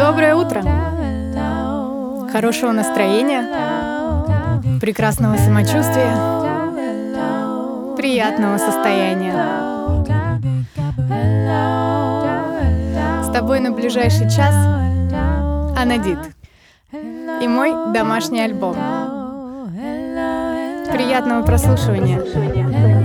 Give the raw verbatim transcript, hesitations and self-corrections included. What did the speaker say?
Доброе утро! Хорошего настроения, прекрасного самочувствия, приятного состояния. С тобой на ближайший час Анадит и мой домашний альбом. Приятного прослушивания!